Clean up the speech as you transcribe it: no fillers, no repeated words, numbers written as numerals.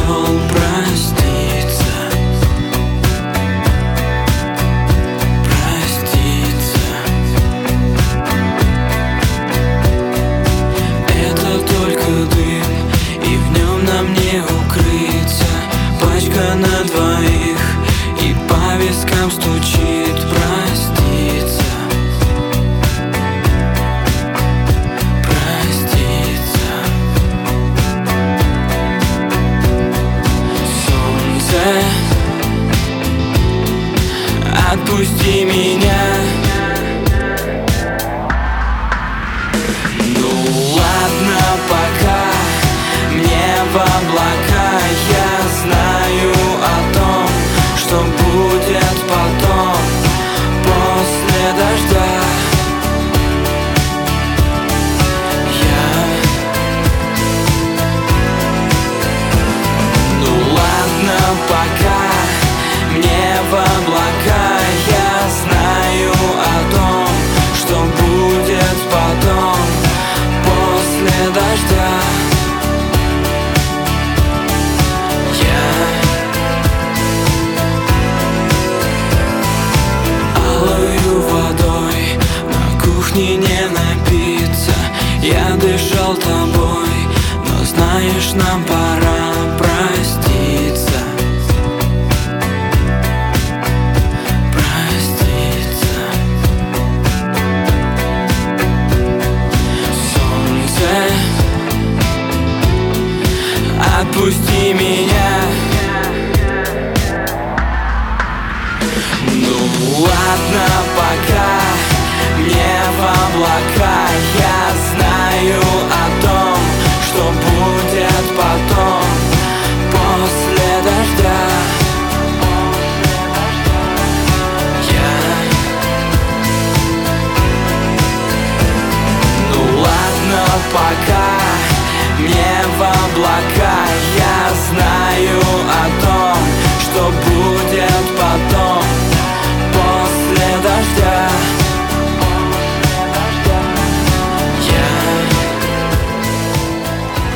пришел проститься. Это только дым, и в нем нам не укрыться. Пачка на двоих, и по вискам стучит проститься. Проститься. Солнце, отпусти меня. Ладно, пока мне в облака. Я знаю о том, что будет потом, после дождя. Ладно, пока мне в облака. Я знаю о том, что будет потом, после дождя. Алою водой на кухне не напиться. Я дышал тобой, но знаешь, нам пора проститься. Проститься. Солнце, отпусти меня. Ладно, пока мне в облака. Я знаю о том, что будет потом, после дождя. Ладно, пока мне в облака.